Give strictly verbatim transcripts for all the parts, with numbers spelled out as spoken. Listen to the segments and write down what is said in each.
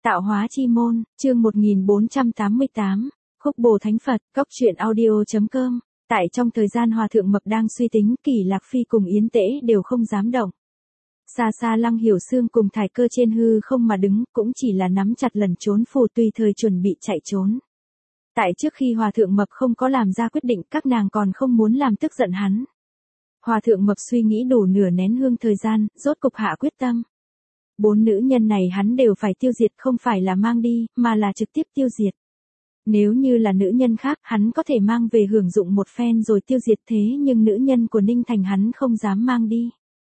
Tạo hóa chi môn, chương một nghìn bốn trăm tám mươi tám, Khúc Bồ Thánh Phật, Cốc truyện audio chấm com. Tại trong thời gian Hòa Thượng Mập đang suy tính, Kỷ Lạc Phi cùng Yến Tễ đều không dám động. Xa xa Lăng Hiểu Xương cùng Thải Cơ trên hư không mà đứng, cũng chỉ là nắm chặt lần trốn phù tùy thời chuẩn bị chạy trốn. Tại trước khi Hòa Thượng Mập không có làm ra quyết định, các nàng còn không muốn làm tức giận hắn. Hòa Thượng Mập suy nghĩ đủ nửa nén hương thời gian, rốt cục hạ quyết tâm. Bốn nữ nhân này hắn đều phải tiêu diệt, không phải là mang đi, mà là trực tiếp tiêu diệt. Nếu như là nữ nhân khác, hắn có thể mang về hưởng dụng một phen rồi tiêu diệt, thế nhưng nữ nhân của Ninh Thành hắn không dám mang đi.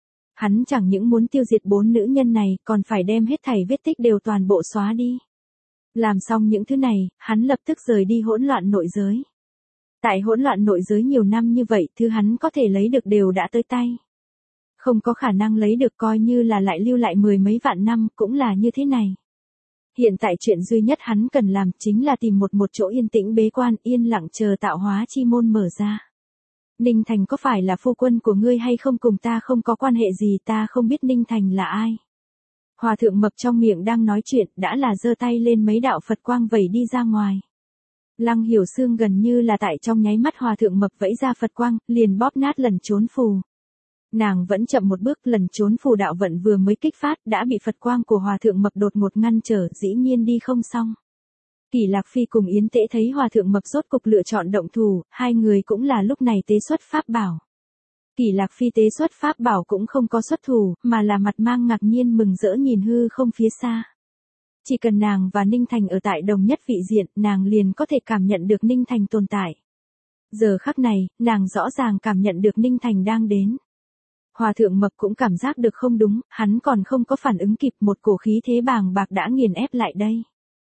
Hắn chẳng những muốn tiêu diệt bốn nữ nhân này, còn phải đem hết thảy vết tích đều toàn bộ xóa đi. Làm xong những thứ này, hắn lập tức rời đi hỗn loạn nội giới. Tại hỗn loạn nội giới nhiều năm như vậy, thứ hắn có thể lấy được đều đã tới tay. Không có khả năng lấy được, coi như là lại lưu lại mười mấy vạn năm, cũng là như thế này. Hiện tại chuyện duy nhất hắn cần làm chính là tìm một một chỗ yên tĩnh bế quan, yên lặng chờ tạo hóa chi môn mở ra. Ninh Thành có phải là phu quân của ngươi hay không cùng ta không có quan hệ gì, ta không biết Ninh Thành là ai. Hòa Thượng Mập trong miệng đang nói chuyện, đã là giơ tay lên mấy đạo Phật quang vẩy đi ra ngoài. Lăng Hiểu Xương gần như là tại trong nháy mắt Hòa Thượng Mập vẫy ra Phật quang, liền bóp nát lần trốn phù. Nàng vẫn chậm một bước, lần trốn phù đạo vận vừa mới kích phát, đã bị Phật quang của Hòa Thượng Mập đột ngột ngăn trở, dĩ nhiên đi không xong. Kỷ Lạc Phi cùng Yến Tễ thấy Hòa Thượng Mập rốt cục lựa chọn động thủ, hai người cũng là lúc này tế xuất pháp bảo. Kỷ Lạc Phi tế xuất pháp bảo cũng không có xuất thủ, mà là mặt mang ngạc nhiên mừng rỡ nhìn hư không phía xa. Chỉ cần nàng và Ninh Thành ở tại đồng nhất vị diện, nàng liền có thể cảm nhận được Ninh Thành tồn tại. Giờ khắc này, nàng rõ ràng cảm nhận được Ninh Thành đang đến. Hòa Thượng Mập cũng cảm giác được không đúng, hắn còn không có phản ứng kịp, một cổ khí thế bàng bạc đã nghiền ép lại đây.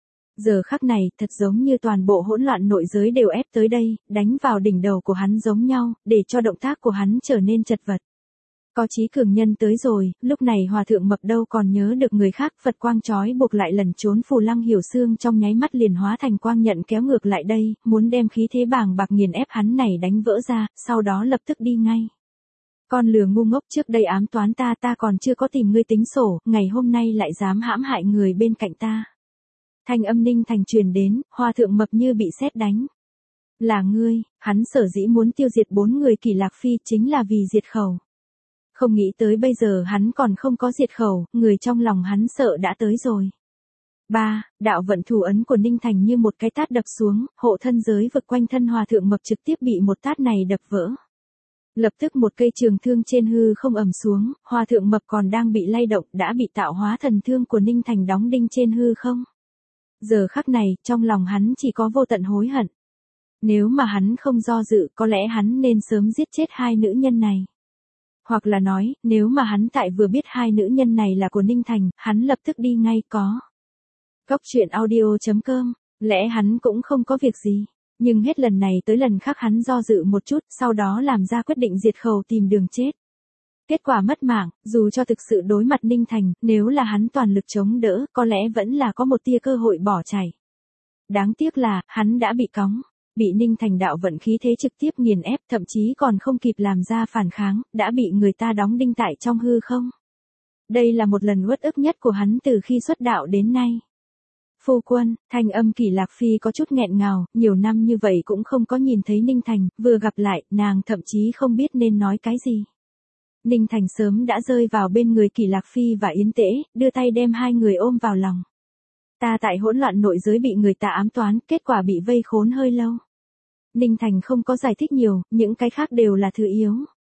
Giờ khắc này, thật giống như toàn bộ hỗn loạn nội giới đều ép tới đây, đánh vào đỉnh đầu của hắn giống nhau, để cho động tác của hắn trở nên chật vật. Có chí cường nhân tới rồi, lúc này Hòa Thượng Mập đâu còn nhớ được người khác, Phật quang trói buộc lại lần trốn phù. Lăng Hiểu Xương trong nháy mắt liền hóa thành quang nhận kéo ngược lại đây, muốn đem khí thế bàng bạc nghiền ép hắn này đánh vỡ ra, sau đó lập tức đi ngay. Con lừa ngu ngốc, trước đây ám toán ta, ta còn chưa có tìm ngươi tính sổ, ngày hôm nay lại dám hãm hại người bên cạnh ta. Thanh âm Ninh Thành truyền đến, Hòa Thượng Mập như bị sét đánh. Là ngươi, hắn sở dĩ muốn tiêu diệt bốn người Kỷ Lạc Phi chính là vì diệt khẩu. Không nghĩ tới bây giờ hắn còn không có diệt khẩu, người trong lòng hắn sợ đã tới rồi. ba. Đạo vận thủ ấn của Ninh Thành như một cái tát đập xuống, hộ thân giới vực quanh thân Hòa Thượng Mập trực tiếp bị một tát này đập vỡ. Lập tức một cây trường thương trên hư không ầm xuống, Hòa Thượng Mập còn đang bị lay động, đã bị tạo hóa thần thương của Ninh Thành đóng đinh trên hư không. Giờ khắc này, trong lòng hắn chỉ có vô tận hối hận. Nếu mà hắn không do dự, có lẽ hắn nên sớm giết chết hai nữ nhân này. Hoặc là nói, nếu mà hắn tại vừa biết hai nữ nhân này là của Ninh Thành, hắn lập tức đi ngay có. Cốc truyện audio chấm com, lẽ hắn cũng không có việc gì. Nhưng hết lần này tới lần khác hắn do dự một chút, sau đó làm ra quyết định diệt khẩu tìm đường chết. Kết quả mất mạng, dù cho thực sự đối mặt Ninh Thành, nếu là hắn toàn lực chống đỡ, có lẽ vẫn là có một tia cơ hội bỏ chạy. Đáng tiếc là, hắn đã bị cóng, bị Ninh Thành đạo vận khí thế trực tiếp nghiền ép, thậm chí còn không kịp làm ra phản kháng, đã bị người ta đóng đinh tại trong hư không. Đây là một lần uất ức nhất của hắn từ khi xuất đạo đến nay. Phu quân, thanh âm Kỷ Lạc Phi có chút nghẹn ngào, nhiều năm như vậy cũng không có nhìn thấy Ninh Thành, vừa gặp lại, nàng thậm chí không biết nên nói cái gì. Ninh Thành sớm đã rơi vào bên người Kỷ Lạc Phi và Yến Tễ, đưa tay đem hai người ôm vào lòng. Ta tại hỗn loạn nội giới bị người ta ám toán, kết quả bị vây khốn hơi lâu. Ninh Thành không có giải thích nhiều, những cái khác đều là thứ yếu.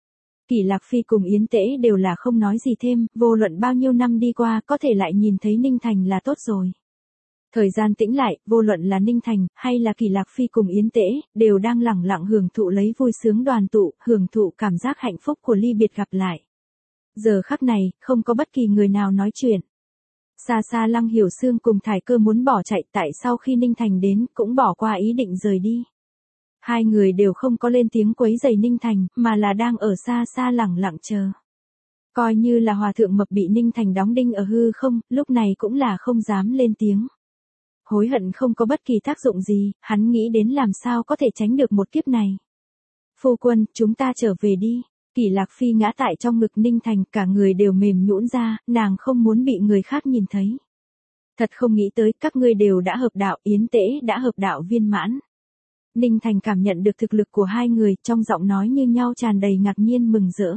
Kỷ Lạc Phi cùng Yến Tễ đều là không nói gì thêm, vô luận bao nhiêu năm đi qua, có thể lại nhìn thấy Ninh Thành là tốt rồi. Thời gian tĩnh lại, vô luận là Ninh Thành, hay là Kỷ Lạc Phi cùng Yến Tễ, đều đang lẳng lặng hưởng thụ lấy vui sướng đoàn tụ, hưởng thụ cảm giác hạnh phúc của ly biệt gặp lại. Giờ khắc này, không có bất kỳ người nào nói chuyện. Xa xa Lăng Hiểu Xương cùng Thải Cơ muốn bỏ chạy, tại sau khi Ninh Thành đến, cũng bỏ qua ý định rời đi. Hai người đều không có lên tiếng quấy rầy Ninh Thành, mà là đang ở xa xa lẳng lặng chờ. Coi như là Hòa Thượng Mập bị Ninh Thành đóng đinh ở hư không, lúc này cũng là không dám lên tiếng. Hối hận không có bất kỳ tác dụng gì, hắn nghĩ đến làm sao có thể tránh được một kiếp này. Phu quân, chúng ta trở về đi. Kỷ Lạc Phi ngã tại trong ngực Ninh Thành, cả người đều mềm nhũn ra, nàng không muốn bị người khác nhìn thấy. Thật không nghĩ tới các ngươi đều đã hợp đạo, Yến Tễ đã hợp đạo viên mãn. Ninh Thành cảm nhận được thực lực của hai người, trong giọng nói như nhau tràn đầy ngạc nhiên mừng rỡ.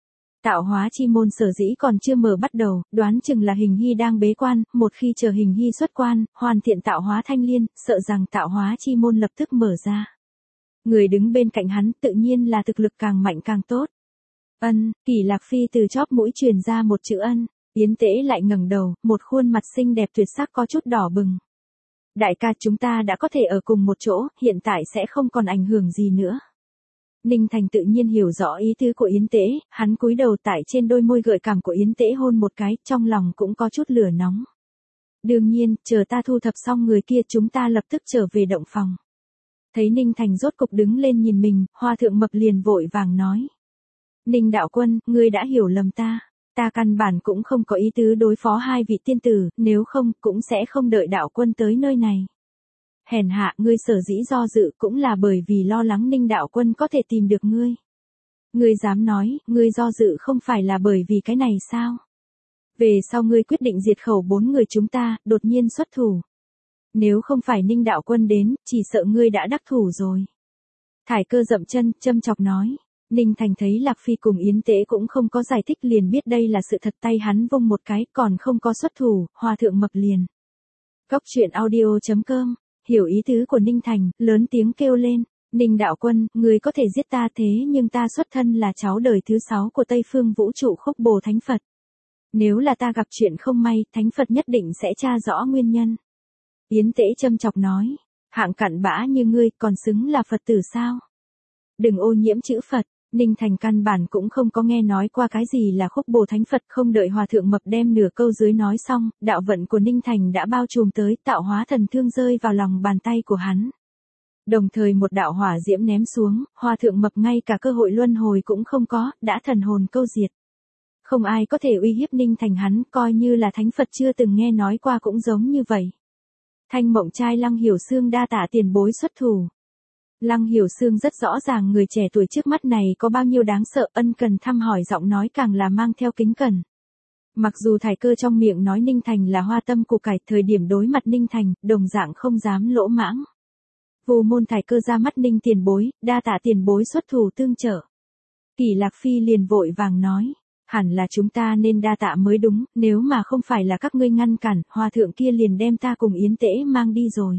Tạo hóa chi môn sở dĩ còn chưa mở bắt đầu, đoán chừng là Hình Hy đang bế quan, một khi chờ Hình Hy xuất quan, hoàn thiện tạo hóa thanh liên, sợ rằng tạo hóa chi môn lập tức mở ra. Người đứng bên cạnh hắn tự nhiên là thực lực càng mạnh càng tốt. Ân, Kỷ Lạc Phi từ chóp mũi truyền ra một chữ ân, Yến Tễ lại ngẩng đầu, một khuôn mặt xinh đẹp tuyệt sắc có chút đỏ bừng. Đại ca, chúng ta đã có thể ở cùng một chỗ, hiện tại sẽ không còn ảnh hưởng gì nữa. Ninh Thành tự nhiên hiểu rõ ý tứ của Yến Tễ, hắn cúi đầu tại trên đôi môi gợi cảm của Yến Tễ hôn một cái, trong lòng cũng có chút lửa nóng. Đương nhiên, chờ ta thu thập xong người kia chúng ta lập tức trở về động phòng. Thấy Ninh Thành rốt cục đứng lên nhìn mình, Hoa Thượng Mập liền vội vàng nói. Ninh đạo quân, ngươi đã hiểu lầm ta. Ta căn bản cũng không có ý tứ đối phó hai vị tiên tử, nếu không, cũng sẽ không đợi đạo quân tới nơi này. Hèn hạ, ngươi sở dĩ do dự cũng là bởi vì lo lắng Ninh đạo quân có thể tìm được ngươi. Ngươi dám nói, ngươi do dự không phải là bởi vì cái này sao? Về sau ngươi quyết định diệt khẩu bốn người chúng ta, đột nhiên xuất thủ. Nếu không phải Ninh đạo quân đến, chỉ sợ ngươi đã đắc thủ rồi. Thải Cơ dậm chân, châm chọc nói. Ninh Thành thấy Lạc Phi cùng Yến Tễ cũng không có giải thích liền biết đây là sự thật, tay hắn vung một cái, còn không có xuất thủ, Hoa Thượng Mập liền. Cốc truyện audio chấm com, hiểu ý tứ của Ninh Thành, lớn tiếng kêu lên, Ninh đạo quân, người có thể giết ta thế nhưng ta xuất thân là cháu đời thứ sáu của Tây Phương Vũ Trụ Khúc Bồ Thánh Phật. Nếu là ta gặp chuyện không may, Thánh Phật nhất định sẽ tra rõ nguyên nhân. Yến Tễ châm chọc nói, hạng cặn bã như ngươi còn xứng là Phật tử sao? Đừng ô nhiễm chữ Phật. Ninh Thành căn bản cũng không có nghe nói qua cái gì là Khúc Bồ Thánh Phật, không đợi Hòa Thượng Mập đem nửa câu dưới nói xong, đạo vận của Ninh Thành đã bao trùm tới, tạo hóa thần thương rơi vào lòng bàn tay của hắn. Đồng thời một đạo hỏa diễm ném xuống, Hòa Thượng Mập ngay cả cơ hội luân hồi cũng không có, đã thần hồn câu diệt. Không ai có thể uy hiếp Ninh Thành hắn, coi như là Thánh Phật chưa từng nghe nói qua cũng giống như vậy. Thanh Mộng Trai Lăng Hiểu Xương đa tạ tiền bối xuất thủ. Lăng Hiểu Xương rất rõ ràng người trẻ tuổi trước mắt này có bao nhiêu đáng sợ, ân cần thăm hỏi giọng nói càng là mang theo kính cẩn. Mặc dù Thải Cơ trong miệng nói Ninh Thành là hoa tâm củ cải, thời điểm đối mặt Ninh Thành, đồng dạng không dám lỗ mãng. Vu môn Thải Cơ ra mắt Ninh tiền bối, đa tạ tiền bối xuất thủ tương trợ. Kỷ Lạc Phi liền vội vàng nói, hẳn là chúng ta nên đa tạ mới đúng, nếu mà không phải là các ngươi ngăn cản, hòa thượng kia liền đem ta cùng Yến Tễ mang đi rồi.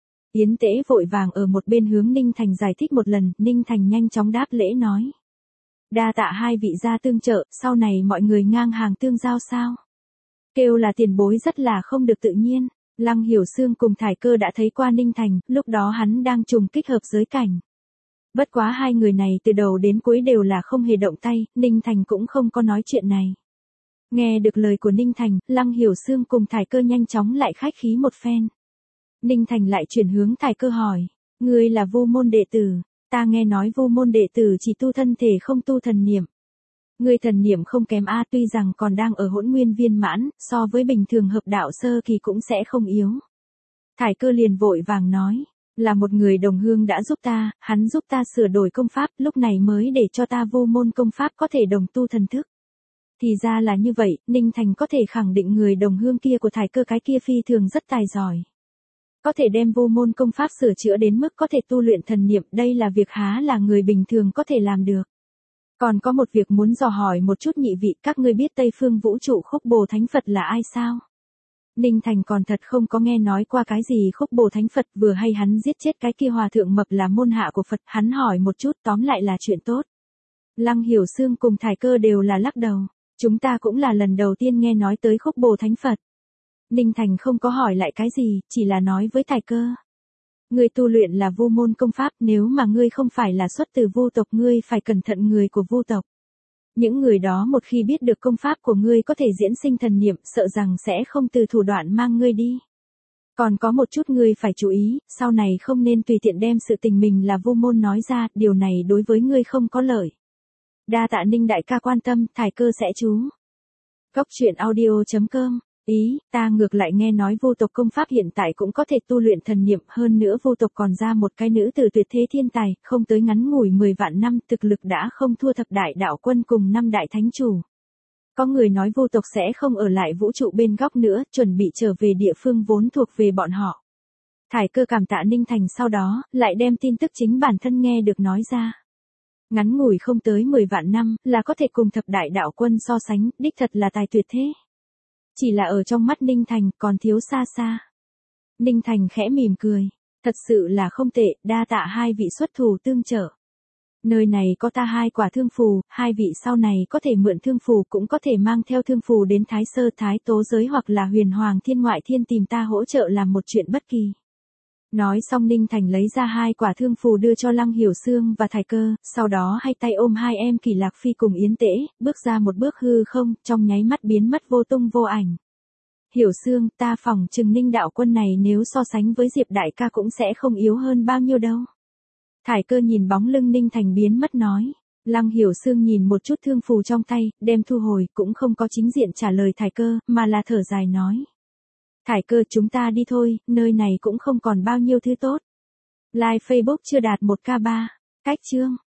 Yến Tễ vội vàng ở một bên hướng Ninh Thành giải thích một lần, Ninh Thành nhanh chóng đáp lễ nói. Đa tạ hai vị gia tương trợ, sau này mọi người ngang hàng tương giao sao? Kêu là tiền bối rất là không được tự nhiên. Lăng Hiểu Xương cùng Thải Cơ đã thấy qua Ninh Thành, lúc đó hắn đang trùng kích hợp giới cảnh. Bất quá hai người này từ đầu đến cuối đều là không hề động tay, Ninh Thành cũng không có nói chuyện này. Nghe được lời của Ninh Thành, Lăng Hiểu Xương cùng Thải Cơ nhanh chóng lại khách khí một phen. Ninh Thành lại chuyển hướng Thải Cơ hỏi, ngươi là Vu môn đệ tử, ta nghe nói Vu môn đệ tử chỉ tu thân thể không tu thần niệm. Ngươi thần niệm không kém a, tuy rằng còn đang ở hỗn nguyên viên mãn, so với bình thường hợp đạo sơ kỳ cũng sẽ không yếu. Thải Cơ liền vội vàng nói, là một người đồng hương đã giúp ta, hắn giúp ta sửa đổi công pháp, lúc này mới để cho ta Vu môn công pháp có thể đồng tu thần thức. Thì ra là như vậy, Ninh Thành có thể khẳng định người đồng hương kia của Thải Cơ cái kia phi thường rất tài giỏi. Có thể đem Vu môn công pháp sửa chữa đến mức có thể tu luyện thần niệm, đây là việc há là người bình thường có thể làm được. Còn có một việc muốn dò hỏi một chút nhị vị, các ngươi biết Tây Phương Vũ Trụ Khúc Bồ Thánh Phật là ai sao? Ninh Thành còn thật không có nghe nói qua cái gì Khúc Bồ Thánh Phật, vừa hay hắn giết chết cái kia hòa thượng mập là môn hạ của Phật, hắn hỏi một chút tóm lại là chuyện tốt. Lăng Hiểu Xương cùng Thải Cơ đều là lắc đầu, chúng ta cũng là lần đầu tiên nghe nói tới Khúc Bồ Thánh Phật. Ninh Thành không có hỏi lại cái gì, chỉ là nói với Thải Cơ. Ngươi tu luyện là Vu môn công pháp, nếu mà ngươi không phải là xuất từ Vu tộc, ngươi phải cẩn thận người của Vu tộc. Những người đó một khi biết được công pháp của ngươi có thể diễn sinh thần niệm, sợ rằng sẽ không từ thủ đoạn mang ngươi đi. Còn có một chút ngươi phải chú ý, sau này không nên tùy tiện đem sự tình mình là Vu môn nói ra, điều này đối với ngươi không có lợi. Đa tạ Ninh đại ca quan tâm, Thải Cơ sẽ chú. Cốc truyện audio chấm com. Ý, ta ngược lại nghe nói Vu tộc công pháp hiện tại cũng có thể tu luyện thần niệm, hơn nữa Vu tộc còn ra một cái nữ tử tuyệt thế thiên tài, không tới ngắn ngủi mười vạn năm, thực lực đã không thua thập đại đạo quân cùng năm đại thánh chủ. Có người nói vô tộc sẽ không ở lại vũ trụ bên góc nữa, chuẩn bị trở về địa phương vốn thuộc về bọn họ. Thải Cơ cảm tạ Ninh Thành, sau đó, lại đem tin tức chính bản thân nghe được nói ra. Ngắn ngủi không tới mười vạn năm, là có thể cùng thập đại đạo quân so sánh, đích thật là tài tuyệt thế. Chỉ là ở trong mắt Ninh Thành, còn thiếu xa xa. Ninh Thành khẽ mỉm cười. Thật sự là không tệ, đa tạ hai vị xuất thủ tương trợ. Nơi này có ta hai quả thương phù, hai vị sau này có thể mượn thương phù, cũng có thể mang theo thương phù đến Thái Sơ Thái Tố giới hoặc là Huyền Hoàng Thiên Ngoại Thiên tìm ta hỗ trợ làm một chuyện bất kỳ. Nói xong Ninh Thành lấy ra hai quả thương phù đưa cho Lăng Hiểu Xương và Thải Cơ, sau đó hai tay ôm hai em Kỳ Lạc Phi cùng Yến Tễ, bước ra một bước hư không, trong nháy mắt biến mất vô tung vô ảnh. Hiểu Xương, ta phỏng chừng Ninh đạo quân này nếu so sánh với Diệp đại ca cũng sẽ không yếu hơn bao nhiêu đâu. Thải Cơ nhìn bóng lưng Ninh Thành biến mất nói. Lăng Hiểu Xương nhìn một chút thương phù trong tay, đem thu hồi, cũng không có chính diện trả lời Thải Cơ, mà là thở dài nói. Thải Cơ, chúng ta đi thôi, nơi này cũng không còn bao nhiêu thứ tốt. Like Facebook chưa đạt một k ba. Cách chương.